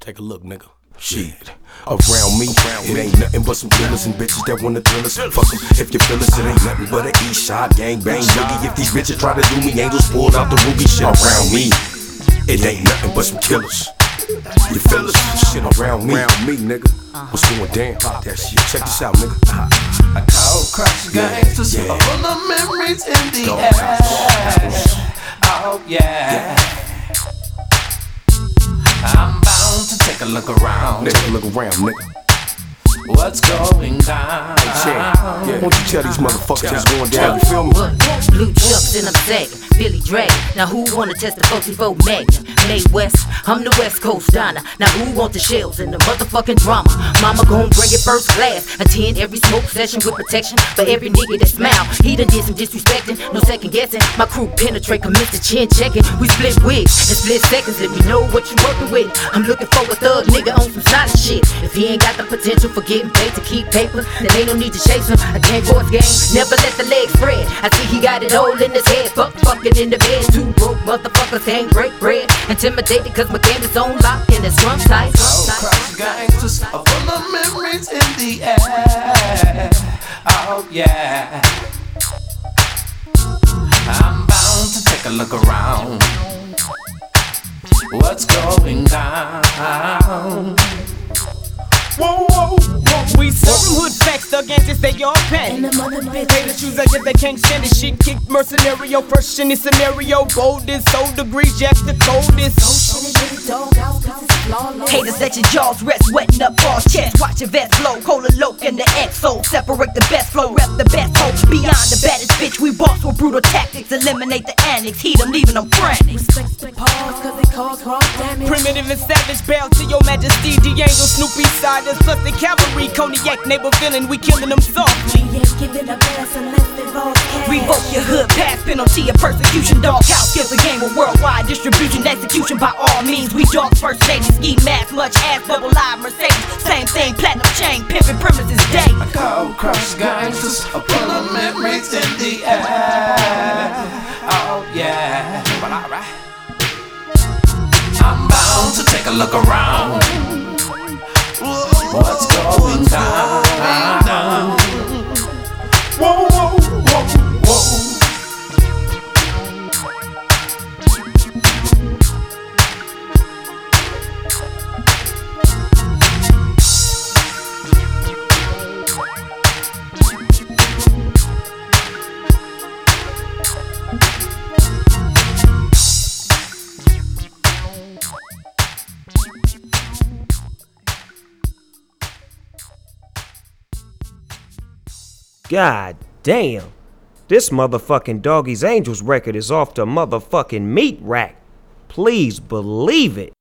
Take a look, nigga. Shit. Around me, it ain't nothing but some killers and bitches that wanna thrill us. Fuck them, if you feel us, it ain't nothing but a east shot gang bang boogie. If these bitches try to do me, angels pulled out the ruby shit. Around me, it ain't nothing but some killers. You feel us? Shit around me, nigga. What's going down? That shit. Check this out, nigga. Cold crush gangsters, full of memories in the air. Oh yeah. I'm bound to take a look around. Take a look around, nigga. What's going down? Why don't you tell these motherfuckers what's going down? You feel me? Blue chucks and I'm sagging, Billy Drag. Now who wanna test the 44 Magnum? May West, I'm the West Coast Donna. Now who want the shells and the motherfucking drama? Mama gon' bring it first class. Attend every smoke session with protection for every nigga that smile. He done did some disrespecting, no second guessing. My crew penetrate, commit to chin checking. We split wigs in split seconds. Let me know what you working with. I'm looking for a thug nigga on some solid shit. If he ain't got the potential for getting paid to keep paper, then ain't no need to chase him. I can't force game, never let the legs spread. I see he got it all in his head. Fucking in the bed. Two broke motherfuckers ain't break bread. Intimidated cause my game is on lock and it's rum tight. Cold crush gangsters are full of memories in the air. Oh yeah. I'm bound to take a look around. What's going down? Whoa, whoa, whoa. We serving hood facts, thug antics, they all pen. And the mother bitch. Pay the shoes as if they can't stand it. Shit kick mercenary, fresh in the scenario. Boldest, so degrees, jack the coldest. Haters let your jaws rest, wetting up false chest. Watch your vest flow, cola loke in the XO. Separate the best flow, rep the best hope. Beyond the baddest bitch, we boss with brutal tactics. Eliminate the annex, heat them, leaving them frantic. Respect the pause cause it cause raw damage. Primitive and savage, bow to your majesty. D'Angelo, Snoopy, Siders, plus the cavalry. Cognac, neighbor villain, we killing them softly. We ain't giving a pass unless they vote cash. Revoke your hood pass, penalty of persecution. Dog house gives a game of worldwide distribution. Execution by all means. We dogs first lady, ski mask, much ass, double live Mercedes. Same thing, platinum chain, pimping premises day. Cold crush gangsters are full of memories in the air. Oh yeah. Well, alright. I'm bound to take a look around. What's going down? Whoa, whoa, whoa, whoa. God damn. This motherfucking Doggy's Angels record is off the motherfucking meat rack. Please believe it.